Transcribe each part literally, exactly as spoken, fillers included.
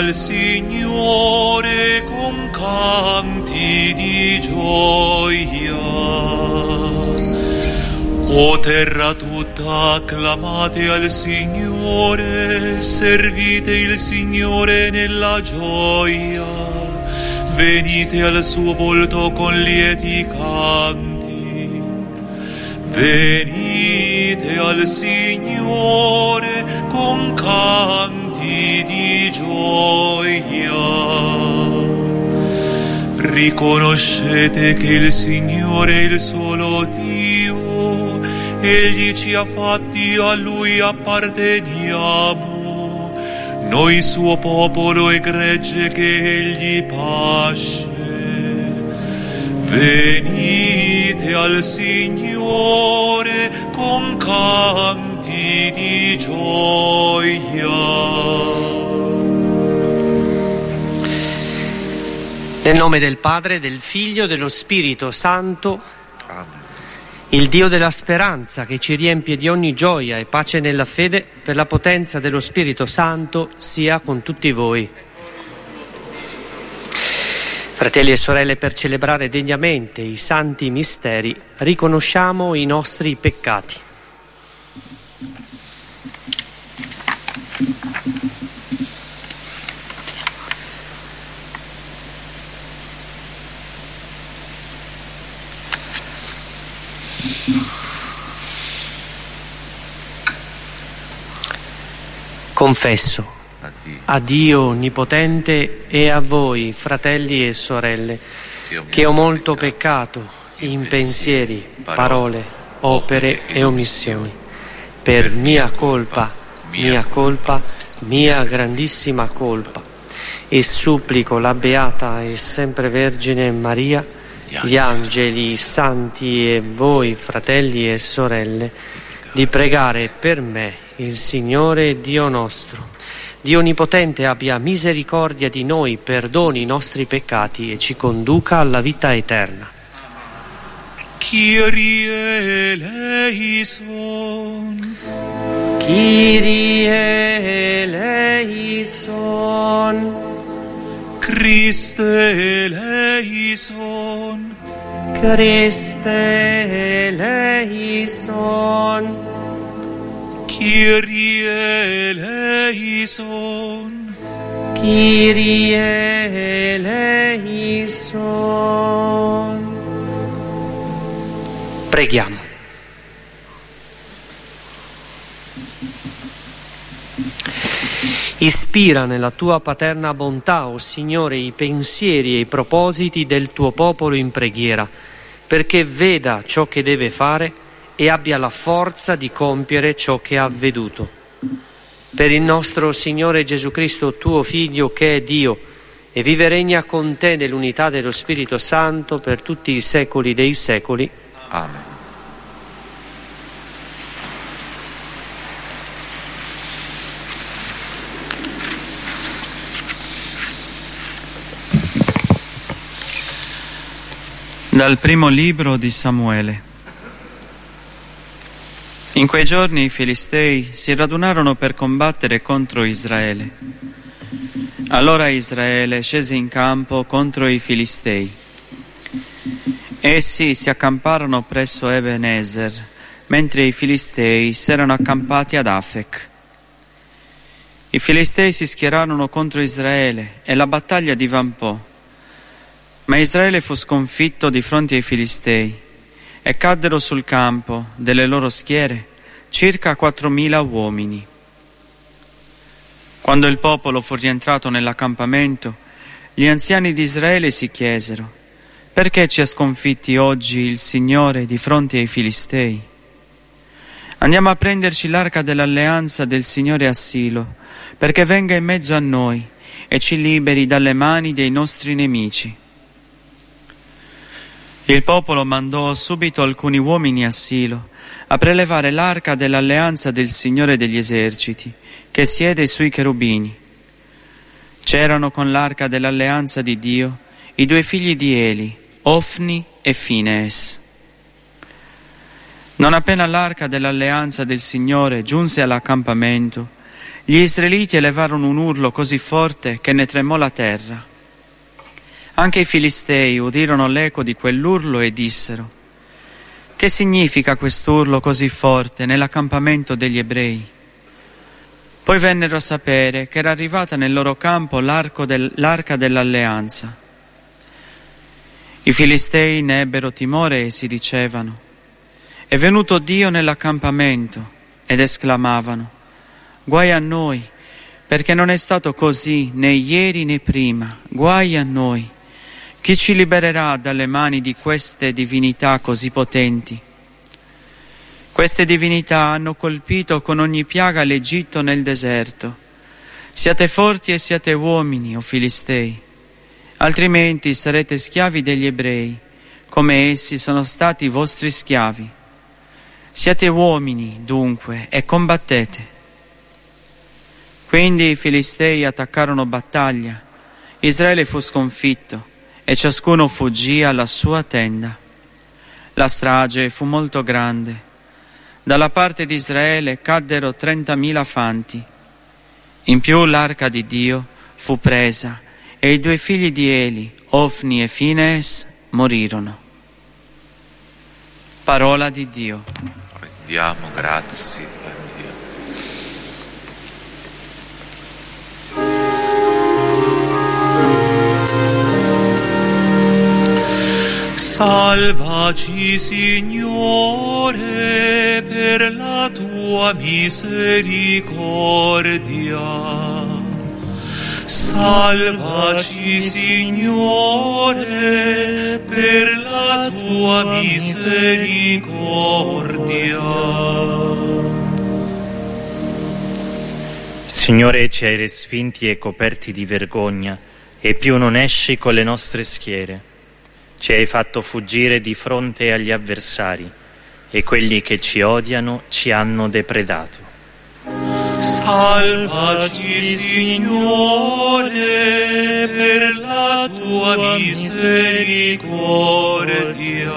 al Signore con canti di gioia. O terra tutta, acclamate al Signore, servite il Signore nella gioia, venite al suo volto con lieti canti, venite al Signore con canti di gioia. Riconoscete che il Signore è il solo Dio, Egli ci ha fatti, a Lui apparteniamo, noi suo popolo e gregge che Egli pasce. Venite al Signore con canti di gioia. Nel nome del Padre, del Figlio e dello Spirito Santo. Amen. Il Dio della speranza, che ci riempie di ogni gioia e pace nella fede, per la potenza dello Spirito Santo, sia con tutti voi. Fratelli e sorelle, per celebrare degnamente i santi misteri, riconosciamo i nostri peccati. Confesso a Dio Onnipotente e a voi, fratelli e sorelle, che ho molto peccato in pensieri, parole, opere e omissioni, per mia colpa, mia colpa, mia grandissima colpa, e supplico la Beata e sempre Vergine Maria, gli angeli, i santi e voi, fratelli e sorelle, di pregare per me il Signore Dio nostro. Dio Onnipotente abbia misericordia di noi, perdoni i nostri peccati e ci conduca alla vita eterna. Kyrie eleison. Kyrie eleison. Christe eleison. Christe eleison. Kyrie eleison. Kyrie eleison. Preghiamo. Ispira nella tua paterna bontà, o Signore, i pensieri e i propositi del tuo popolo in preghiera, perché veda ciò che deve fare e abbia la forza di compiere ciò che ha veduto. Per il nostro Signore Gesù Cristo, tuo Figlio, che è Dio, e vive e regna con te nell'unità dello Spirito Santo per tutti i secoli dei secoli. Amen. Dal primo libro di Samuele. In quei giorni i Filistei si radunarono per combattere contro Israele. Allora Israele scese in campo contro i Filistei. Essi si accamparono presso Ebenezer, mentre i Filistei s'erano accampati ad Afec. I Filistei si schierarono contro Israele e la battaglia divampò. Ma Israele fu sconfitto di fronte ai Filistei e caddero sul campo delle loro schiere circa quattromila uomini. Quando il popolo fu rientrato nell'accampamento, gli anziani di Israele si chiesero: perché ci ha sconfitti oggi il Signore di fronte ai Filistei? Andiamo a prenderci l'arca dell'alleanza del Signore a Silo, perché venga in mezzo a noi e ci liberi dalle mani dei nostri nemici. Il popolo mandò subito alcuni uomini a Silo a prelevare l'arca dell'alleanza del Signore degli eserciti, che siede sui cherubini. C'erano con l'arca dell'alleanza di Dio i due figli di Eli, Ofni e Finees. Non appena l'arca dell'alleanza del Signore giunse all'accampamento, Gli israeliti elevarono un urlo così forte che ne tremò la terra. Anche i filistei udirono l'eco di quell'urlo e dissero: «Che significa quest'urlo così forte nell'accampamento degli ebrei?» Poi vennero a sapere che era arrivata nel loro campo l'arco del, l'arca dell'alleanza. I filistei ne ebbero timore e si dicevano: «È venuto Dio nell'accampamento», ed esclamavano: «Guai a noi, perché non è stato così né ieri né prima, guai a noi. Chi ci libererà dalle mani di queste divinità così potenti?» Queste divinità hanno colpito con ogni piaga l'Egitto nel deserto. Siate forti e siate uomini, o Filistei, altrimenti sarete schiavi degli ebrei, come essi sono stati vostri schiavi. Siate uomini, dunque, e combattete. Quindi i Filistei attaccarono battaglia, Israele fu sconfitto e ciascuno fuggì alla sua tenda. La strage fu molto grande. Dalla parte di Israele caddero trentamila fanti. In più l'arca di Dio fu presa e i due figli di Eli, Ofni e Finees, morirono. Parola di Dio. Rendiamo grazie a Dio. Salvaci, Signore, per la tua misericordia. Salvaci, Signore, per la tua misericordia. Signore, ci hai respinti e coperti di vergogna, e più non esci con le nostre schiere. Ci hai fatto fuggire di fronte agli avversari, e quelli che ci odiano ci hanno depredato. Salvaci, Signore, per la tua misericordia.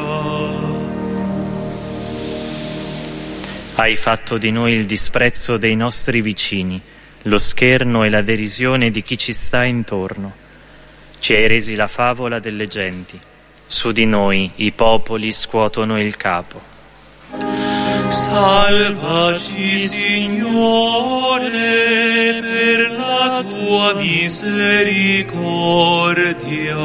Hai fatto di noi il disprezzo dei nostri vicini, lo scherno e la derisione di chi ci sta intorno. Ci hai resi la favola delle genti. Su di noi i popoli scuotono il capo. Salvaci, Signore, per la tua misericordia.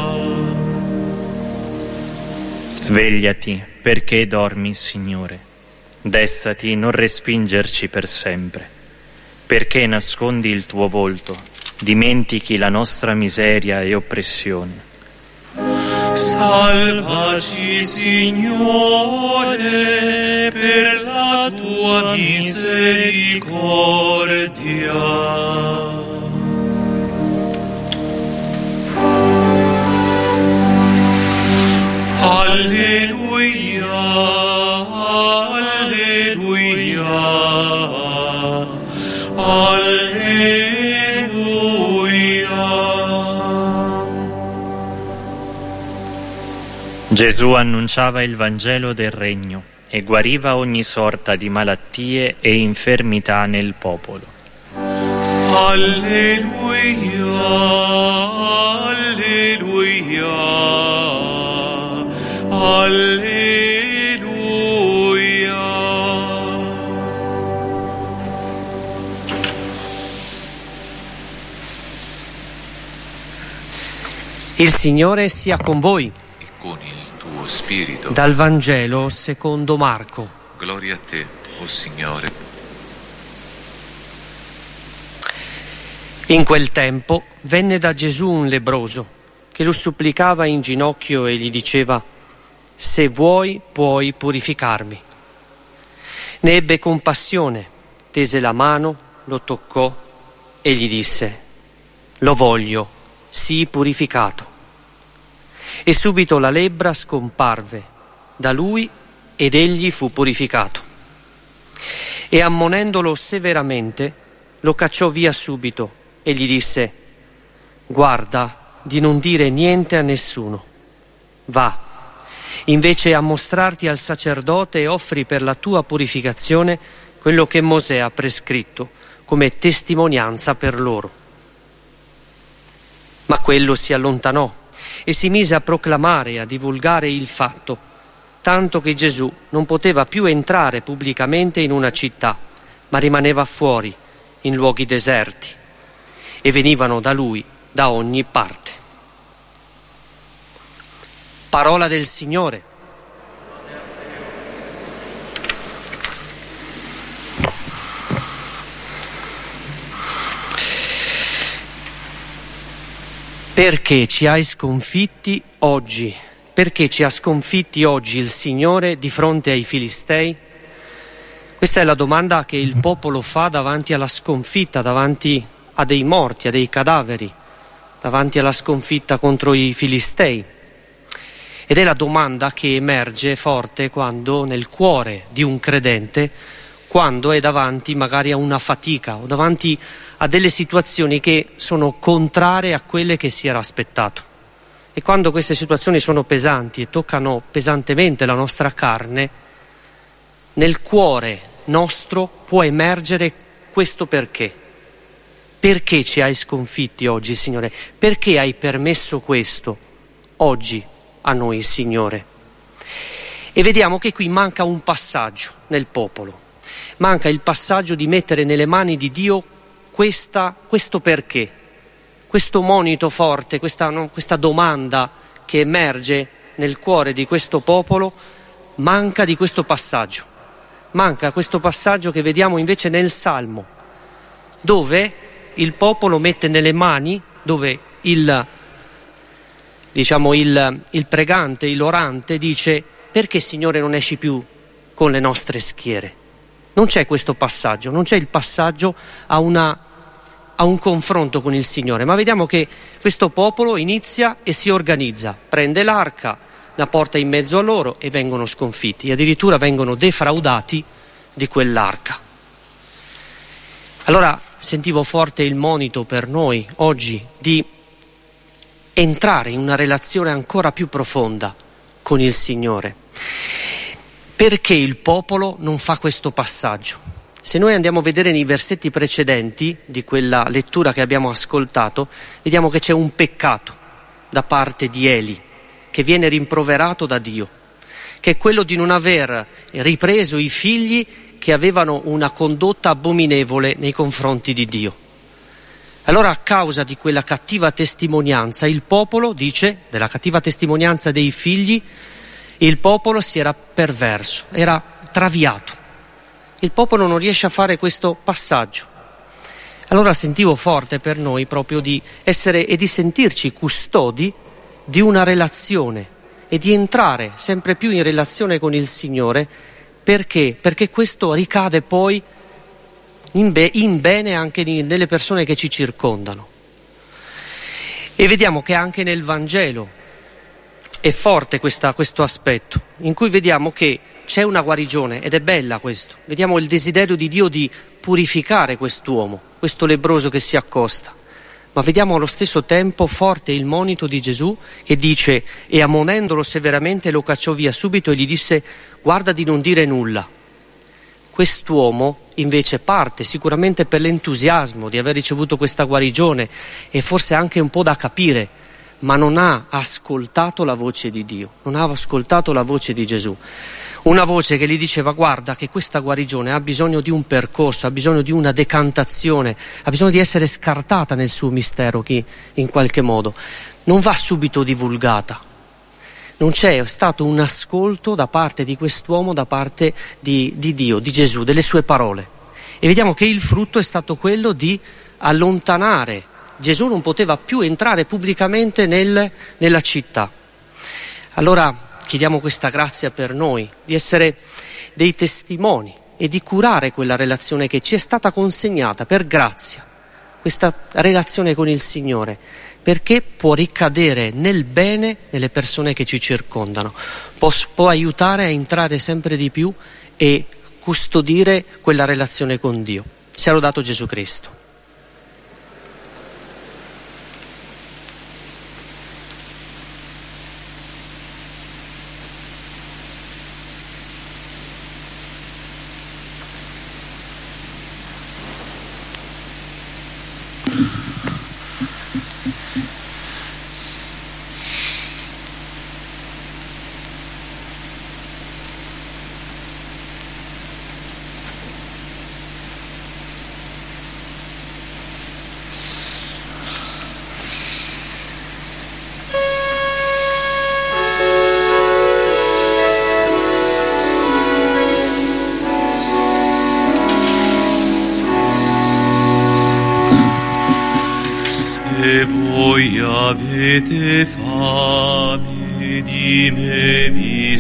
Svegliati, perché dormi, Signore. Destati, non respingerci per sempre. Perché nascondi il tuo volto, dimentichi la nostra miseria e oppressione. Salvaci, Signore, per la tua misericordia. Alleluia, alleluia, alleluia. Gesù annunciava il Vangelo del Regno e guariva ogni sorta di malattie e infermità nel popolo. Alleluia, alleluia, alleluia. Il Signore sia con voi. Con il tuo spirito. Dal Vangelo secondo Marco. Gloria a te, o Signore. In quel tempo venne da Gesù un lebbroso che lo supplicava in ginocchio e gli diceva: «Se vuoi, puoi purificarmi». Ne ebbe compassione, tese la mano, lo toccò e gli disse: «Lo voglio, sii purificato». E subito la lebbra scomparve da lui ed egli fu purificato. E ammonendolo severamente lo cacciò via subito e gli disse: «Guarda di non dire niente a nessuno. Va, invece a mostrarti al sacerdote e offri per la tua purificazione quello che Mosè ha prescritto come testimonianza per loro. Ma quello si allontanò e si mise a proclamare e a divulgare il fatto, tanto che Gesù non poteva più entrare pubblicamente in una città, ma rimaneva fuori, in luoghi deserti, e venivano da lui da ogni parte. Parola del Signore. Perché ci hai sconfitti oggi? Perché ci ha sconfitti oggi il Signore di fronte ai Filistei? Questa è la domanda che il popolo fa davanti alla sconfitta, davanti a dei morti, a dei cadaveri, davanti alla sconfitta contro i Filistei. Ed è la domanda che emerge forte quando nel cuore di un credente, quando è davanti magari a una fatica o davanti a delle situazioni che sono contrarie a quelle che si era aspettato. E quando queste situazioni sono pesanti e toccano pesantemente la nostra carne, nel cuore nostro può emergere questo perché. Perché ci hai sconfitti oggi, Signore? Perché hai permesso questo oggi a noi, Signore? E vediamo che qui manca un passaggio nel popolo. Manca il passaggio di mettere nelle mani di Dio questa, questo perché, questo monito forte, questa, no, questa domanda che emerge nel cuore di questo popolo. Manca di questo passaggio. Manca questo passaggio che vediamo invece nel Salmo, dove il popolo mette nelle mani, dove il, diciamo, il, il pregante, il orante dice: perché, Signore, non esci più con le nostre schiere? Non c'è questo passaggio, non c'è il passaggio a, una, a un confronto con il Signore, ma vediamo che questo popolo inizia e si organizza, prende l'arca, la porta in mezzo a loro e vengono sconfitti, e addirittura vengono defraudati di quell'arca. Allora sentivo forte il monito per noi oggi di entrare in una relazione ancora più profonda con il Signore. Perché il popolo non fa questo passaggio? Se noi andiamo a vedere nei versetti precedenti di quella lettura che abbiamo ascoltato, vediamo che c'è un peccato da parte di Eli, che viene rimproverato da Dio, che è quello di non aver ripreso i figli che avevano una condotta abominevole nei confronti di Dio. Allora, a causa di quella cattiva testimonianza, il popolo, dice, della cattiva testimonianza dei figli, il popolo si era perverso, era traviato. Il popolo non riesce a fare questo passaggio. Allora sentivo forte per noi proprio di essere e di sentirci custodi di una relazione e di entrare sempre più in relazione con il Signore. Perché? Perché questo ricade poi in, be- in bene anche di, nelle persone che ci circondano. E vediamo che anche nel Vangelo è forte questa, questo aspetto, in cui vediamo che c'è una guarigione, ed è bella questo. Vediamo il desiderio di Dio di purificare quest'uomo, questo lebbroso che si accosta. Ma vediamo allo stesso tempo forte il monito di Gesù che dice: e ammonendolo severamente lo cacciò via subito e gli disse: guarda di non dire nulla. Quest'uomo invece parte sicuramente per l'entusiasmo di aver ricevuto questa guarigione e forse anche un po' da capire, ma non ha ascoltato la voce di Dio, non ha ascoltato la voce di Gesù. Una voce che gli diceva: guarda che questa guarigione ha bisogno di un percorso, ha bisogno di una decantazione, ha bisogno di essere scartata nel suo mistero in qualche modo. Non va subito divulgata. Non c'è stato un ascolto da parte di quest'uomo, da parte di, di Dio, di Gesù, delle sue parole. E vediamo che il frutto è stato quello di allontanare. Gesù non poteva più entrare pubblicamente nel, nella città. Allora chiediamo questa grazia per noi, di essere dei testimoni e di curare quella relazione che ci è stata consegnata per grazia, questa relazione con il Signore, perché può ricadere nel bene nelle persone che ci circondano, può, può aiutare a entrare sempre di più e custodire quella relazione con Dio. Sia lodato Gesù Cristo. Se voi avete fame, di me vi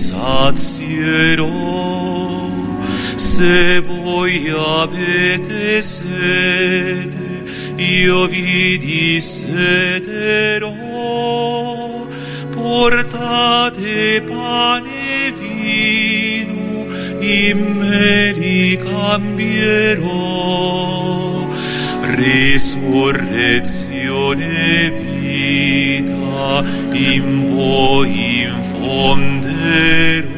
sazierò. Se voi avete sete, io vi dissederò. Portate pane e vino, in me li cambierò. Risurrezione e vita in voi infonderò.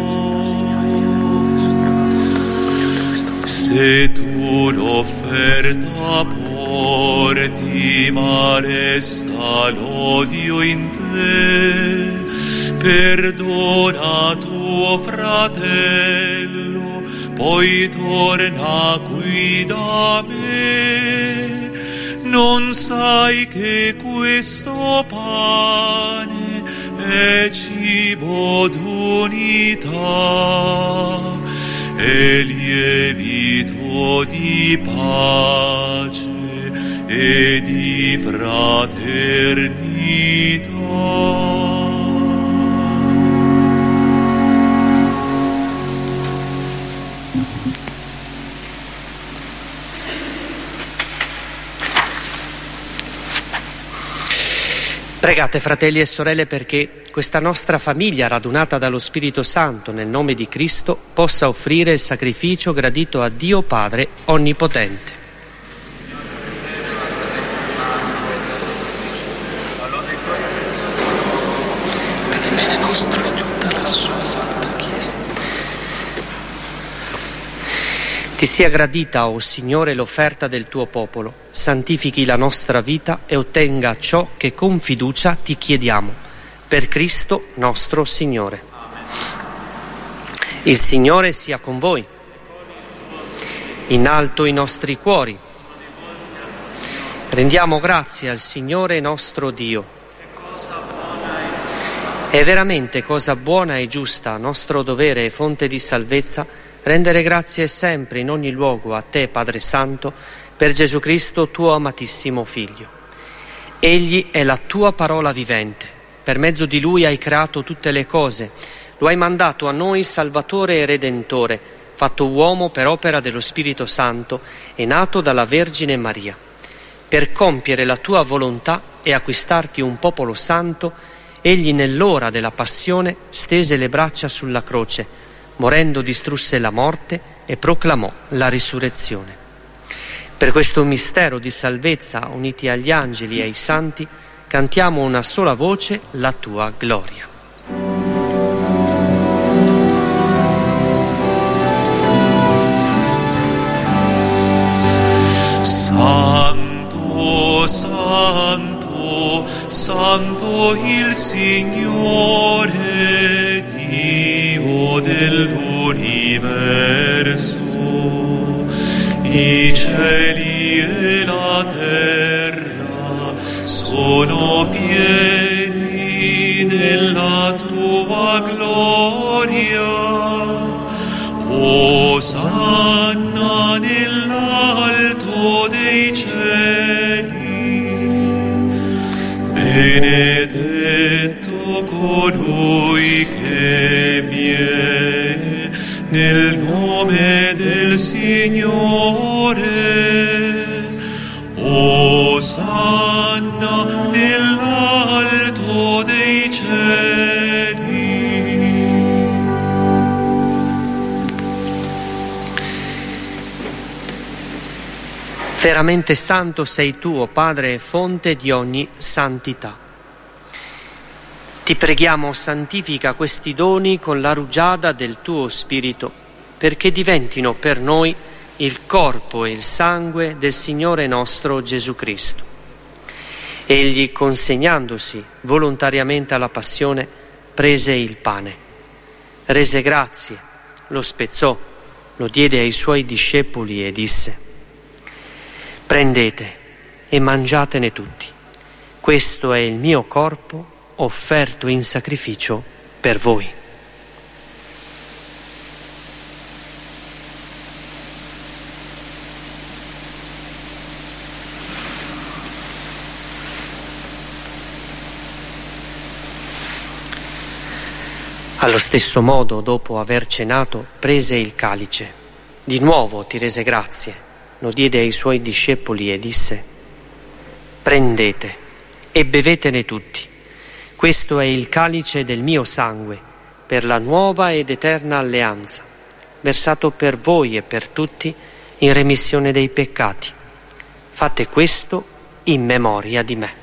Se tu l'offerta porti, ma resta l'odio in te, perdona tuo fratello, poi torna qui da me. Non sai che questo pane è cibo d'unità, è lievito di pace e di fraternità. Pregate, fratelli e sorelle, perché questa nostra famiglia radunata dallo Spirito Santo nel nome di Cristo possa offrire il sacrificio gradito a Dio Padre Onnipotente. Per il bene nostro e tutta la sua Santa Chiesa. Ti sia gradita, o Signore, l'offerta del tuo popolo, santifichi la nostra vita e ottenga ciò che con fiducia ti chiediamo, per Cristo nostro Signore. Il Signore sia con voi. In alto i nostri cuori. Rendiamo grazie al Signore nostro Dio. È veramente cosa buona e giusta, nostro dovere e fonte di salvezza, rendere grazie sempre in ogni luogo a te, Padre Santo, per Gesù Cristo, tuo amatissimo Figlio. Egli è la tua parola vivente. Per mezzo di Lui hai creato tutte le cose. Lo hai mandato a noi Salvatore e Redentore, fatto uomo per opera dello Spirito Santo e nato dalla Vergine Maria. Per compiere la tua volontà e acquistarti un popolo santo, egli nell'ora della passione stese le braccia sulla croce, morendo distrusse la morte e proclamò la risurrezione. Per questo mistero di salvezza, uniti agli angeli e ai santi, cantiamo una sola voce la tua gloria. Santo, santo, santo il Signore, Dio dell'universo. I cieli e la terra sono pieni della tua gloria. Osanna nell'alto dei cieli. Benedetto colui che viene nel nome del Signore. Osanna nell'alto dei cieli. Veramente santo sei tu, o Padre, e fonte di ogni santità. Ti preghiamo, santifica questi doni con la rugiada del tuo Spirito, perché diventino per noi il corpo e il sangue del Signore nostro Gesù Cristo. Egli, consegnandosi volontariamente alla passione, prese il pane, rese grazie, lo spezzò, lo diede ai suoi discepoli e disse: prendete e mangiatene tutti, questo è il mio corpo offerto in sacrificio per voi. Allo stesso modo, dopo aver cenato, prese il calice. Di nuovo ti rese grazie, lo diede ai suoi discepoli e disse: prendete e bevetene tutti. Questo è il calice del mio sangue, per la nuova ed eterna alleanza, versato per voi e per tutti in remissione dei peccati. Fate questo in memoria di me.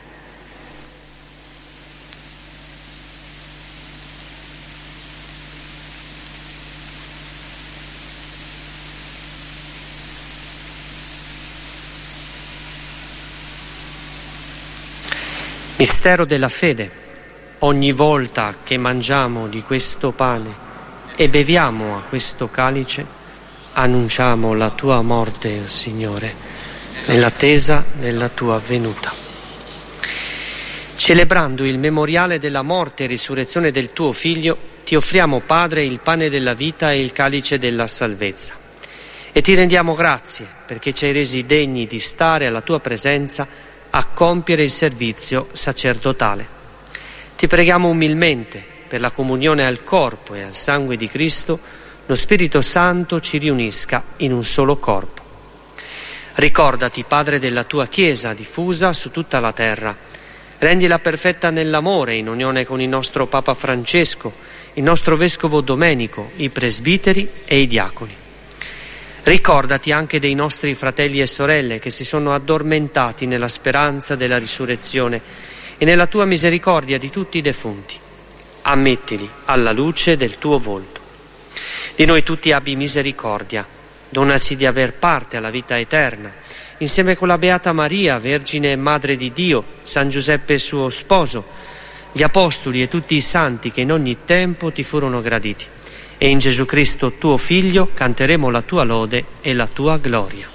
Mistero della fede. Ogni volta che mangiamo di questo pane e beviamo a questo calice, annunciamo la tua morte, oh Signore, nell'attesa della tua venuta. Celebrando il memoriale della morte e risurrezione del tuo Figlio, ti offriamo, Padre, il pane della vita e il calice della salvezza. E ti rendiamo grazie perché ci hai resi degni di stare alla tua presenza a compiere il servizio sacerdotale. Ti preghiamo umilmente per la comunione al corpo e al sangue di Cristo, lo Spirito Santo ci riunisca in un solo corpo. Ricordati, Padre, della tua Chiesa diffusa su tutta la terra. Rendila perfetta nell'amore, in unione con il nostro Papa Francesco, il nostro Vescovo Domenico, i presbiteri e i diaconi. Ricordati anche dei nostri fratelli e sorelle che si sono addormentati nella speranza della risurrezione e nella tua misericordia di tutti i defunti. Ammettili alla luce del tuo volto. Di noi tutti abbi misericordia, donaci di aver parte alla vita eterna, insieme con la Beata Maria, Vergine e Madre di Dio, San Giuseppe suo sposo, gli Apostoli e tutti i santi che in ogni tempo ti furono graditi. E in Gesù Cristo tuo Figlio canteremo la tua lode e la tua gloria.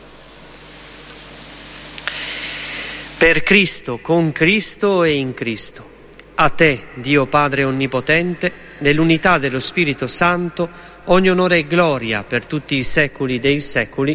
Per Cristo, con Cristo e in Cristo, a te, Dio Padre Onnipotente, nell'unità dello Spirito Santo, ogni onore e gloria per tutti i secoli dei secoli.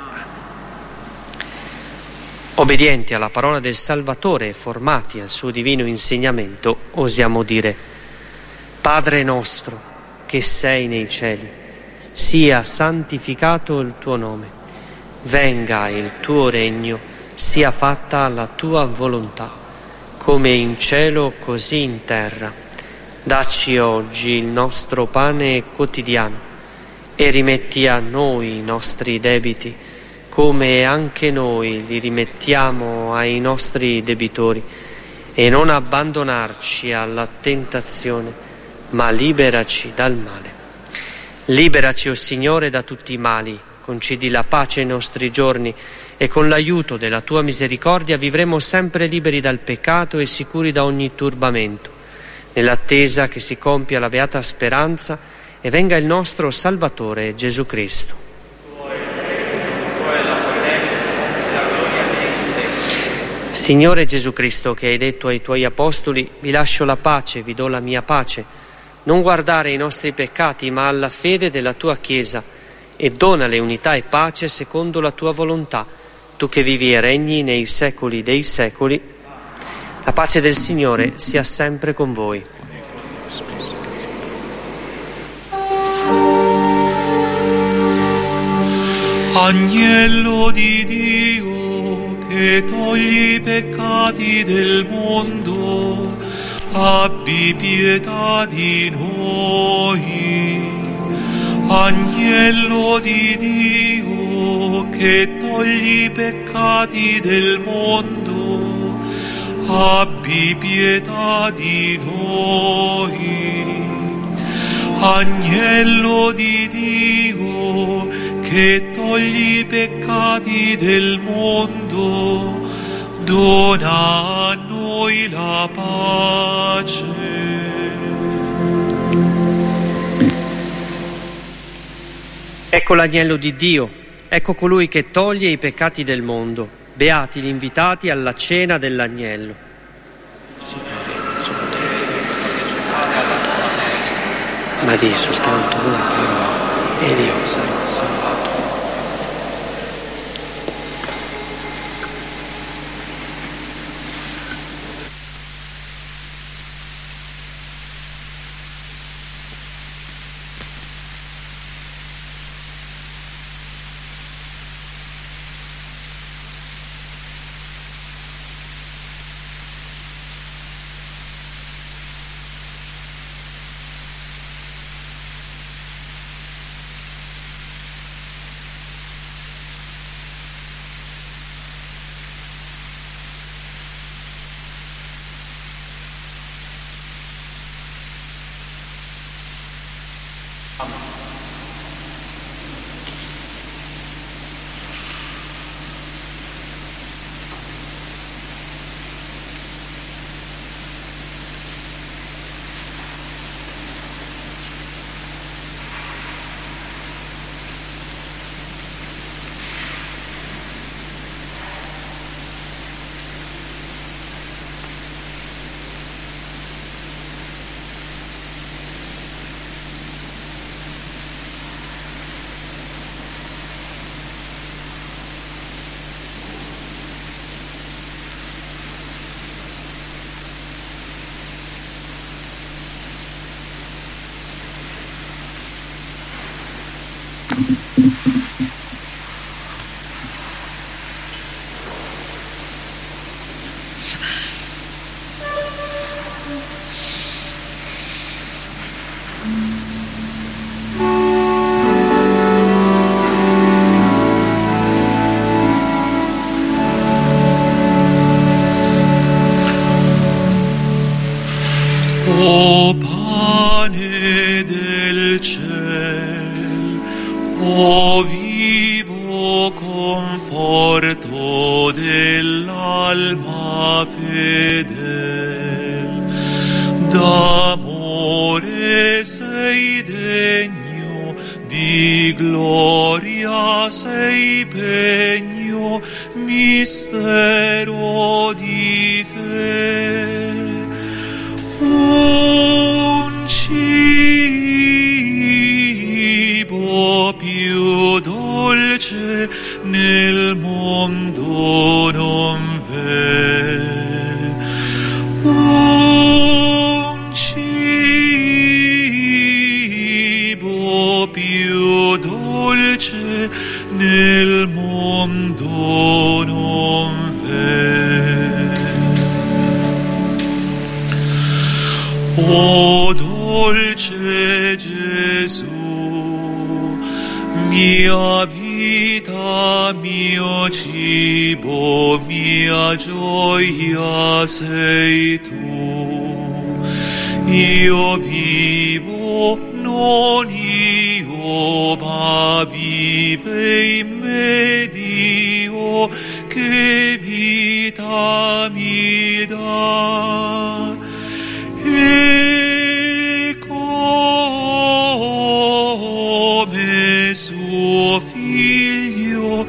Obbedienti alla parola del Salvatore e formati al suo divino insegnamento, osiamo dire: Padre nostro, che sei nei cieli, sia santificato il tuo nome, venga il tuo regno, sia fatta la tua volontà, come in cielo così in terra. Dacci oggi il nostro pane quotidiano e rimetti a noi i nostri debiti, come anche noi li rimettiamo ai nostri debitori, e non abbandonarci alla tentazione, ma liberaci dal male. Liberaci, o Signore, da tutti i mali, concedi la pace ai nostri giorni e con l'aiuto della tua misericordia vivremo sempre liberi dal peccato e sicuri da ogni turbamento, nell'attesa che si compia la beata speranza e venga il nostro Salvatore Gesù Cristo. Signore Gesù Cristo, che hai detto ai tuoi apostoli: vi lascio la pace, vi do la mia pace, non guardare ai nostri peccati, ma alla fede della tua Chiesa, e donale unità e pace secondo la tua volontà, tu che vivi e regni nei secoli dei secoli. La pace del Signore sia sempre con voi. Agnello di Dio, che togli i peccati del mondo, abbi pietà di noi. Agnello di Dio, che togli i peccati del mondo, abbi pietà di noi. Agnello di Dio, che togli i peccati del mondo, dona a noi la pace. Ecco l'agnello di Dio, ecco colui che toglie i peccati del mondo. Beati gli invitati alla cena dell'agnello. Ma di soltanto una parola ed io sarò salvato. O pane del ciel, o vivo conforto dell'alma fedel, d'amore sei degno, di gloria sei pegno, mistero di fede. Un cibo più dolce nel mondo non v'è. Un cibo più dolce nel mondo non v'è. O dolce Gesù, mia vita, mio cibo, mia gioia sei tu. Io vivo, non io, ma vive in me Dio, che vita mi dà. E come suo figlio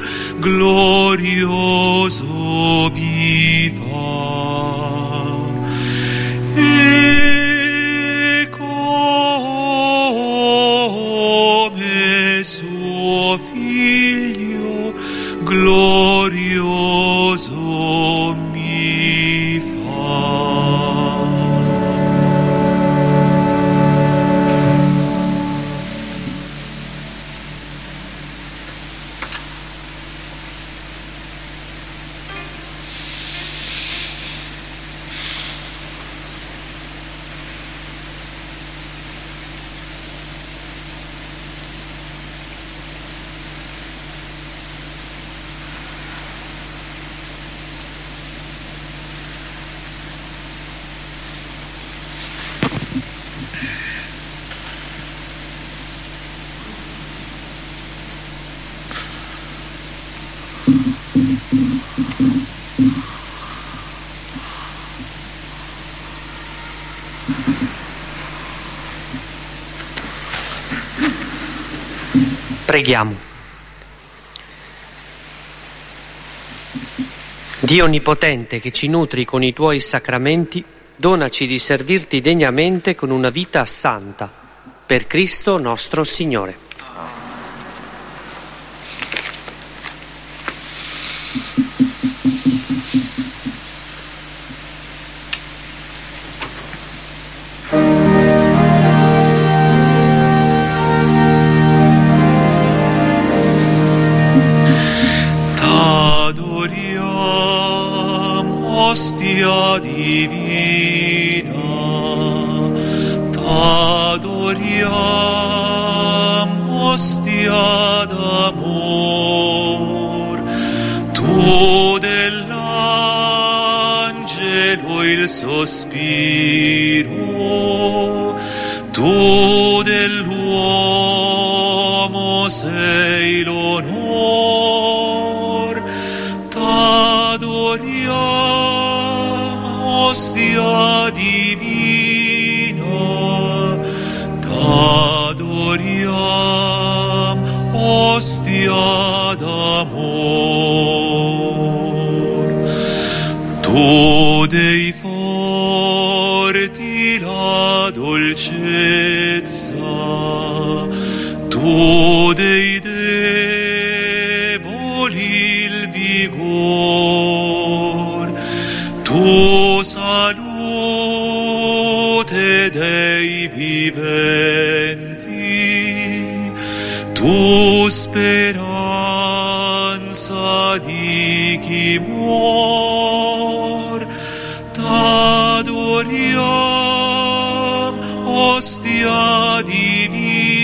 glorioso mi fa, e come suo figlio glorioso mi fa. Preghiamo. Dio Onnipotente, che ci nutri con i Tuoi sacramenti, donaci di servirti degnamente con una vita santa, per Cristo nostro Signore. Ostia divina, t'adoriam, ostia d'amor, tu dell'angelo il sospiro, tu dell'uomo sei l'onor, t'adoriam, ostia divina, t'adoriam, ostia d'amor. Tu dei forti la dolcezza, tu dei deboli il vigor, tu salute dei viventi, tu Tu speranza di chi muor, t'adoriam, ostia divina,